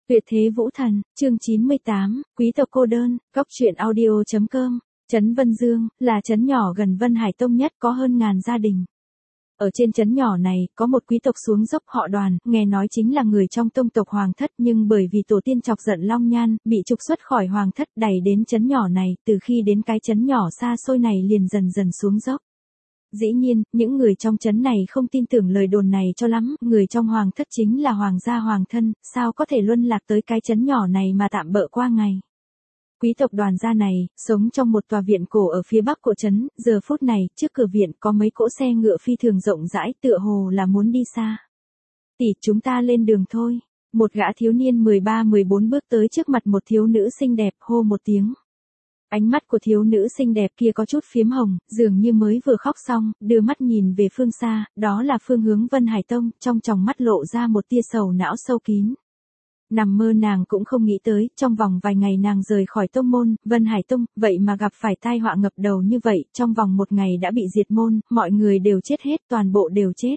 Tuyệt thế vũ thần, chương 98, quý tộc cô đơn, góc truyện audio.com. Trấn Vân Dương, là trấn nhỏ gần Vân Hải Tông nhất, có hơn ngàn gia đình. Ở trên trấn nhỏ này, có một quý tộc xuống dốc họ Đoàn, nghe nói chính là người trong tông tộc Hoàng Thất, nhưng bởi vì tổ tiên chọc giận Long Nhan, bị trục xuất khỏi Hoàng Thất, đẩy đến trấn nhỏ này, từ khi đến cái trấn nhỏ xa xôi này liền dần dần xuống dốc. Dĩ nhiên, những người trong trấn này không tin tưởng lời đồn này cho lắm, người trong Hoàng Thất chính là Hoàng gia Hoàng thân, sao có thể luân lạc tới cái trấn nhỏ này mà tạm bợ qua ngày. Quý tộc Đoàn gia này, sống trong một tòa viện cổ ở phía bắc của trấn, giờ phút này, trước cửa viện có mấy cỗ xe ngựa phi thường rộng rãi, tựa hồ là muốn đi xa. Tỷ, chúng ta lên đường thôi. Một gã thiếu niên 13-14 bước tới trước mặt một thiếu nữ xinh đẹp, hô một tiếng. Ánh mắt của thiếu nữ xinh đẹp kia có chút phiếm hồng, dường như mới vừa khóc xong, đưa mắt nhìn về phương xa, đó là phương hướng Vân Hải Tông, trong tròng mắt lộ ra một tia sầu não sâu kín. Nằm mơ nàng cũng không nghĩ tới, trong vòng vài ngày nàng rời khỏi tông môn, Vân Hải Tông, vậy mà gặp phải tai họa ngập đầu như vậy, trong vòng một ngày đã bị diệt môn, mọi người đều chết hết, toàn bộ đều chết.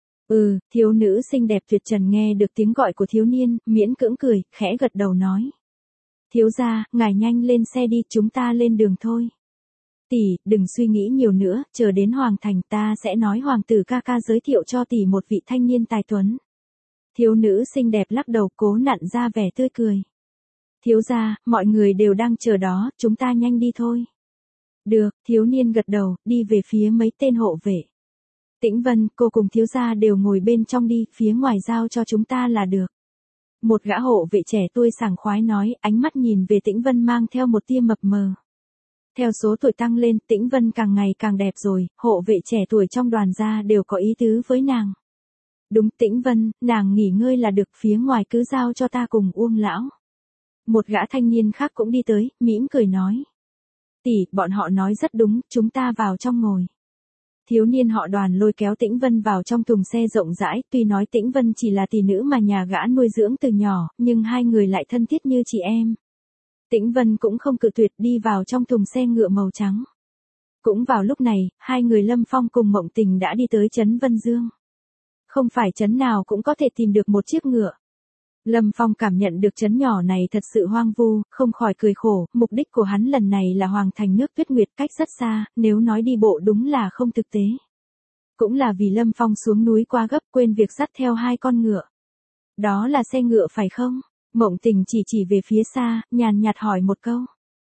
Thiếu nữ xinh đẹp tuyệt trần nghe được tiếng gọi của thiếu niên, miễn cưỡng cười, khẽ gật đầu nói. Thiếu gia, ngài nhanh lên xe đi, chúng ta lên đường thôi. Tỷ, đừng suy nghĩ nhiều nữa, chờ đến Hoàng Thành ta sẽ nói hoàng tử ca ca giới thiệu cho tỷ một vị thanh niên tài tuấn. Thiếu nữ xinh đẹp lắc đầu cố nặn ra vẻ tươi cười. Thiếu gia, mọi người đều đang chờ đó, chúng ta nhanh đi thôi. Được, thiếu niên gật đầu, đi về phía mấy tên hộ vệ. Tĩnh Vân, cô cùng thiếu gia đều ngồi bên trong đi, phía ngoài giao cho chúng ta là được. Một gã hộ vệ trẻ tuổi sảng khoái nói, ánh mắt nhìn về Tĩnh Vân mang theo một tia mập mờ. Theo số tuổi tăng lên, Tĩnh Vân càng ngày càng đẹp rồi, hộ vệ trẻ tuổi trong đoàn gia đều có ý tứ với nàng. Đúng, Tĩnh Vân, nàng nghỉ ngơi là được, phía ngoài cứ giao cho ta cùng Uông lão. Một gã thanh niên khác cũng đi tới, mỉm cười nói. Tỷ, bọn họ nói rất đúng, chúng ta vào trong ngồi. Thiếu niên họ Đoàn lôi kéo Tĩnh Vân vào trong thùng xe rộng rãi, tuy nói Tĩnh Vân chỉ là tỷ nữ mà nhà gã nuôi dưỡng từ nhỏ, nhưng hai người lại thân thiết như chị em. Tĩnh Vân cũng không cự tuyệt đi vào trong thùng xe ngựa màu trắng. Cũng vào lúc này, hai người Lâm Phong cùng Mộng Tình đã đi tới trấn Vân Dương. Không phải trấn nào cũng có thể tìm được một chiếc ngựa. Lâm Phong cảm nhận được trấn nhỏ này thật sự hoang vu, không khỏi cười khổ, mục đích của hắn lần này là Hoàng Thành nước Tuyết Nguyệt cách rất xa, nếu nói đi bộ đúng là không thực tế. Cũng là vì Lâm Phong xuống núi quá gấp quên việc dắt theo hai con ngựa. Đó là xe ngựa phải không? Mộng Tình chỉ về phía xa, nhàn nhạt hỏi một câu.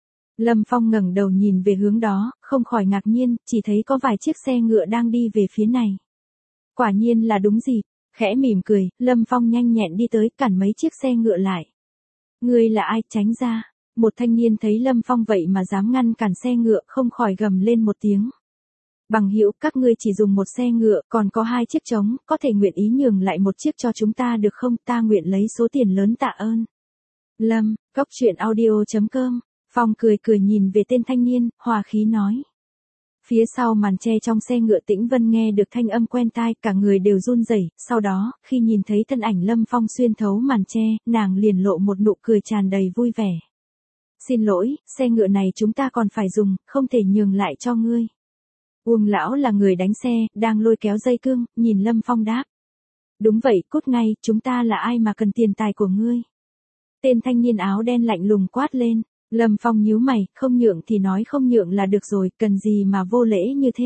Lâm Phong ngẩng đầu nhìn về hướng đó, không khỏi ngạc nhiên, chỉ thấy có vài chiếc xe ngựa đang đi về phía này. Quả nhiên là đúng dịp. Khẽ mỉm cười, Lâm Phong nhanh nhẹn đi tới, cản mấy chiếc xe ngựa lại. Ngươi là ai, tránh ra. Một thanh niên thấy Lâm Phong vậy mà dám ngăn cản xe ngựa, không khỏi gầm lên một tiếng. Bằng hữu, các ngươi chỉ dùng một xe ngựa, còn có hai chiếc trống, có thể nguyện ý nhường lại một chiếc cho chúng ta được không, ta nguyện lấy số tiền lớn tạ ơn. Lâm, góc truyện audio.com. Phong cười nhìn về tên thanh niên, hòa khí nói. Phía sau màn che trong xe ngựa Tĩnh Vân nghe được thanh âm quen tai, cả người đều run rẩy. Sau đó, khi nhìn thấy thân ảnh Lâm Phong xuyên thấu màn che, nàng liền lộ một nụ cười tràn đầy vui vẻ. Xin lỗi, xe ngựa này chúng ta còn phải dùng, không thể nhường lại cho ngươi. Uông lão là người đánh xe, đang lôi kéo dây cương, nhìn Lâm Phong đáp. Đúng vậy, cút ngay, chúng ta là ai mà cần tiền tài của ngươi? Tên thanh niên áo đen lạnh lùng quát lên. Lâm Phong nhíu mày, không nhượng thì nói không nhượng là được rồi, cần gì mà vô lễ như thế.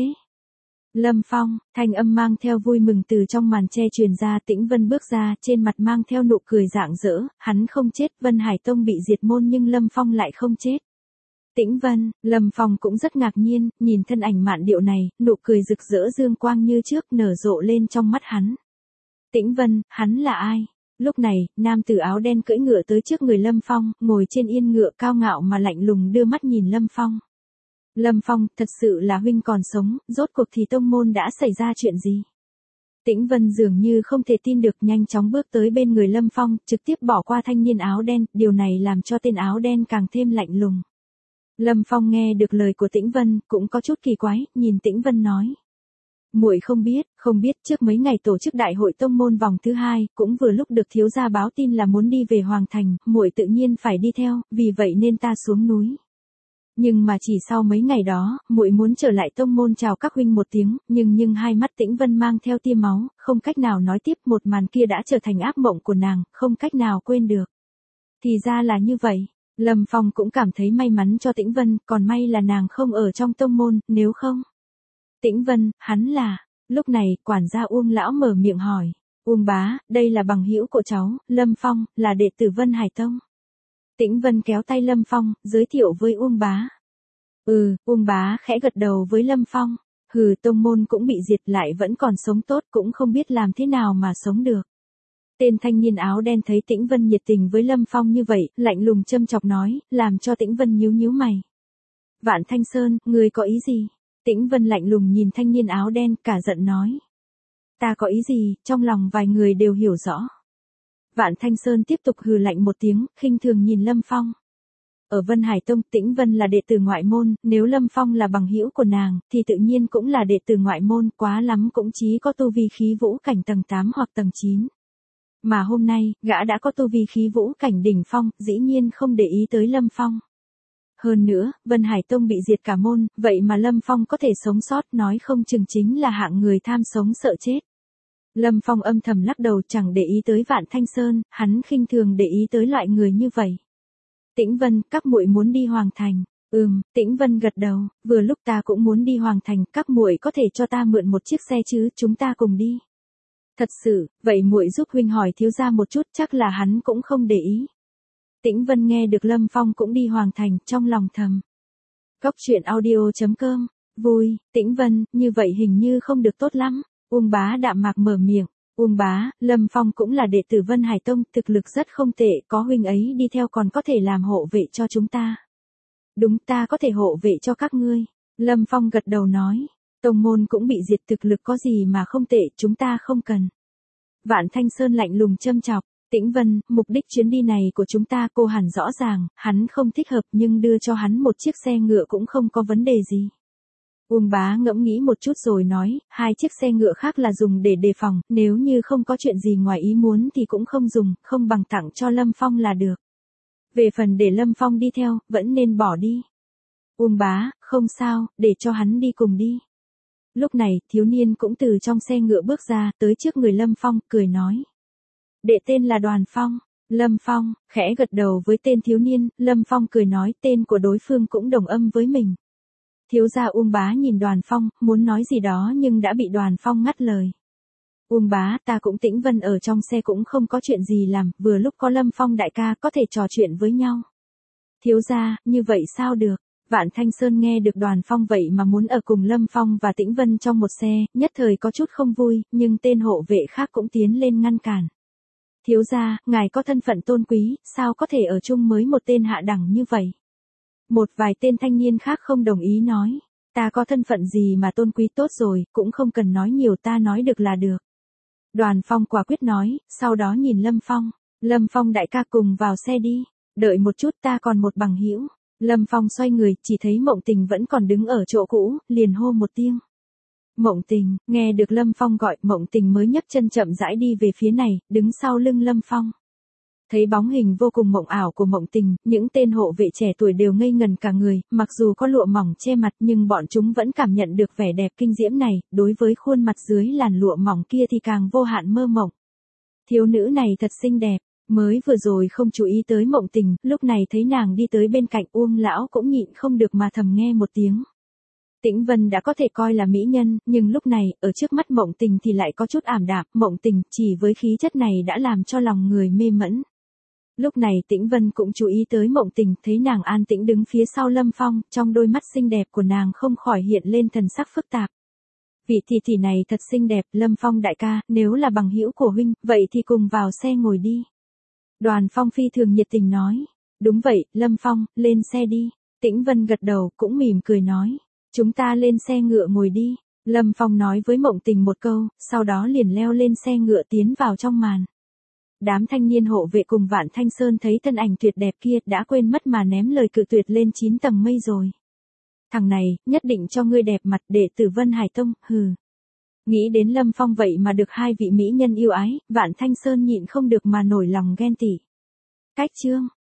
Lâm Phong, thanh âm mang theo vui mừng từ trong màn che truyền ra. Tĩnh Vân bước ra, trên mặt mang theo nụ cười rạng rỡ, hắn không chết, Vân Hải Tông bị diệt môn nhưng Lâm Phong lại không chết. Tĩnh Vân, Lâm Phong cũng rất ngạc nhiên, nhìn thân ảnh mạn điệu này, nụ cười rực rỡ dương quang như trước nở rộ lên trong mắt hắn. Tĩnh Vân, hắn là ai? Lúc này, nam tử áo đen cưỡi ngựa tới trước người Lâm Phong, ngồi trên yên ngựa cao ngạo mà lạnh lùng đưa mắt nhìn Lâm Phong. Lâm Phong, thật sự là huynh còn sống, rốt cuộc thì tông môn đã xảy ra chuyện gì? Tĩnh Vân dường như không thể tin được, nhanh chóng bước tới bên người Lâm Phong, trực tiếp bỏ qua thanh niên áo đen, điều này làm cho tên áo đen càng thêm lạnh lùng. Lâm Phong nghe được lời của Tĩnh Vân, cũng có chút kỳ quái, nhìn Tĩnh Vân nói. Muội không biết trước mấy ngày tổ chức đại hội tông môn vòng thứ 2, cũng vừa lúc được thiếu gia báo tin là muốn đi về Hoàng Thành, muội tự nhiên phải đi theo, vì vậy nên ta xuống núi. Nhưng mà chỉ sau mấy ngày đó, muội muốn trở lại tông môn chào các huynh một tiếng, nhưng hai mắt Tĩnh Vân mang theo tia máu, không cách nào nói tiếp, một màn kia đã trở thành ác mộng của nàng, không cách nào quên được. Thì ra là như vậy. Lâm Phong cũng cảm thấy may mắn cho Tĩnh Vân, còn may là nàng không ở trong tông môn, nếu không. Tĩnh Vân, hắn là. Lúc này, quản gia Uông lão mở miệng hỏi. Uông bá, đây là bằng hữu của cháu, Lâm Phong, là đệ tử Vân Hải Tông. Tĩnh Vân kéo tay Lâm Phong, giới thiệu với Uông bá. Uông bá khẽ gật đầu với Lâm Phong. Tông môn cũng bị diệt lại vẫn còn sống tốt, cũng không biết làm thế nào mà sống được. Tên thanh niên áo đen thấy Tĩnh Vân nhiệt tình với Lâm Phong như vậy, lạnh lùng châm chọc nói, làm cho Tĩnh Vân nhíu nhíu mày. Vạn Thanh Sơn, ngươi có ý gì? Tĩnh Vân lạnh lùng nhìn thanh niên áo đen, cả giận nói. Ta có ý gì, trong lòng vài người đều hiểu rõ. Vạn Thanh Sơn tiếp tục hừ lạnh một tiếng, khinh thường nhìn Lâm Phong. Ở Vân Hải Tông, Tĩnh Vân là đệ tử ngoại môn, nếu Lâm Phong là bằng hữu của nàng, thì tự nhiên cũng là đệ tử ngoại môn, quá lắm cũng chỉ có tu vi khí vũ cảnh tầng 8 hoặc tầng 9. Mà hôm nay, gã đã có tu vi khí vũ cảnh đỉnh phong, dĩ nhiên không để ý tới Lâm Phong. Hơn nữa, Vân Hải Tông bị diệt cả môn, vậy mà Lâm Phong có thể sống sót, nói không chừng chính là hạng người tham sống sợ chết. Lâm Phong âm thầm lắc đầu, chẳng để ý tới Vạn Thanh Sơn, hắn khinh thường để ý tới loại người như vậy. Tĩnh Vân, các muội muốn đi Hoàng Thành. Tĩnh Vân gật đầu, vừa lúc ta cũng muốn đi Hoàng Thành, các muội có thể cho ta mượn một chiếc xe chứ, chúng ta cùng đi. Thật sự, vậy muội giúp huynh hỏi thiếu gia một chút, chắc là hắn cũng không để ý. Tĩnh Vân nghe được Lâm Phong cũng đi Hoàng Thành, trong lòng thầm. Góc truyện audio.com, vui, Tĩnh Vân, như vậy hình như không được tốt lắm. Uông bá đạm mạc mở miệng. Uông bá, Lâm Phong cũng là đệ tử Vân Hải Tông, thực lực rất không tệ, có huynh ấy đi theo còn có thể làm hộ vệ cho chúng ta. Đúng, ta có thể hộ vệ cho các ngươi. Lâm Phong gật đầu nói. Tông môn cũng bị diệt, thực lực có gì mà không tệ, chúng ta không cần. Vạn Thanh Sơn lạnh lùng châm chọc. Tĩnh Vân, mục đích chuyến đi này của chúng ta cô hẳn rõ ràng, hắn không thích hợp nhưng đưa cho hắn một chiếc xe ngựa cũng không có vấn đề gì. Uông bá ngẫm nghĩ một chút rồi nói, 2 chiếc xe ngựa khác là dùng để đề phòng, nếu như không có chuyện gì ngoài ý muốn thì cũng không dùng, không bằng tặng cho Lâm Phong là được. Về phần để Lâm Phong đi theo, vẫn nên bỏ đi. Uông bá, không sao, để cho hắn đi cùng đi. Lúc này, thiếu niên cũng từ trong xe ngựa bước ra, tới trước người Lâm Phong, cười nói. Đệ tên là Đoàn Phong. Lâm Phong, khẽ gật đầu với tên thiếu niên, Lâm Phong cười nói tên của đối phương cũng đồng âm với mình. Thiếu gia Uông bá nhìn Đoàn Phong, muốn nói gì đó nhưng đã bị Đoàn Phong ngắt lời. Uông bá, ta cũng Tĩnh Vân ở trong xe cũng không có chuyện gì làm, vừa lúc có Lâm Phong đại ca có thể trò chuyện với nhau. Thiếu gia, như vậy sao được? Vạn Thanh Sơn nghe được Đoàn Phong vậy mà muốn ở cùng Lâm Phong và Tĩnh Vân trong một xe, nhất thời có chút không vui, nhưng tên hộ vệ khác cũng tiến lên ngăn cản. Thiếu gia, ngài có thân phận tôn quý, sao có thể ở chung mới một tên hạ đẳng như vậy? Một vài tên thanh niên khác không đồng ý nói, ta có thân phận gì mà tôn quý, tốt rồi, cũng không cần nói nhiều, ta nói được là được. Đoàn Phong quả quyết nói, sau đó nhìn Lâm Phong, Lâm Phong đại ca cùng vào xe đi, đợi một chút ta còn một bằng hữu. Lâm Phong xoay người, chỉ thấy Mộng Tình vẫn còn đứng ở chỗ cũ, liền hô một tiếng. Mộng Tình, nghe được Lâm Phong gọi, Mộng Tình mới nhấc chân chậm rãi đi về phía này, đứng sau lưng Lâm Phong. Thấy bóng hình vô cùng mộng ảo của Mộng Tình, những tên hộ vệ trẻ tuổi đều ngây ngần cả người, mặc dù có lụa mỏng che mặt nhưng bọn chúng vẫn cảm nhận được vẻ đẹp kinh diễm này, đối với khuôn mặt dưới làn lụa mỏng kia thì càng vô hạn mơ mộng. Thiếu nữ này thật xinh đẹp, mới vừa rồi không chú ý tới Mộng Tình, lúc này thấy nàng đi tới bên cạnh Uông lão cũng nhịn không được mà thầm nghe một tiếng. Tĩnh Vân đã có thể coi là mỹ nhân, nhưng lúc này, ở trước mắt Mộng Tình thì lại có chút ảm đạm, Mộng Tình chỉ với khí chất này đã làm cho lòng người mê mẫn. Lúc này Tĩnh Vân cũng chú ý tới Mộng Tình, thấy nàng an tĩnh đứng phía sau Lâm Phong, trong đôi mắt xinh đẹp của nàng không khỏi hiện lên thần sắc phức tạp. Vị tỷ này thật xinh đẹp, Lâm Phong đại ca, nếu là bằng hữu của huynh, vậy thì cùng vào xe ngồi đi. Đoàn Phong phi thường nhiệt tình nói. Đúng vậy, Lâm Phong, lên xe đi. Tĩnh Vân gật đầu, cũng mỉm cười nói. Chúng ta lên xe ngựa ngồi đi. Lâm Phong nói với Mộng Tình một câu, sau đó liền leo lên xe ngựa tiến vào trong màn. Đám thanh niên hộ vệ cùng Vạn Thanh Sơn thấy thân ảnh tuyệt đẹp kia đã quên mất mà ném lời cự tuyệt lên 9 tầng mây rồi. Thằng này, nhất định cho ngươi đẹp mặt, đệ tử Vân Hải Tông, hừ. Nghĩ đến Lâm Phong vậy mà được 2 vị mỹ nhân yêu ái, Vạn Thanh Sơn nhịn không được mà nổi lòng ghen tị. Cách chương.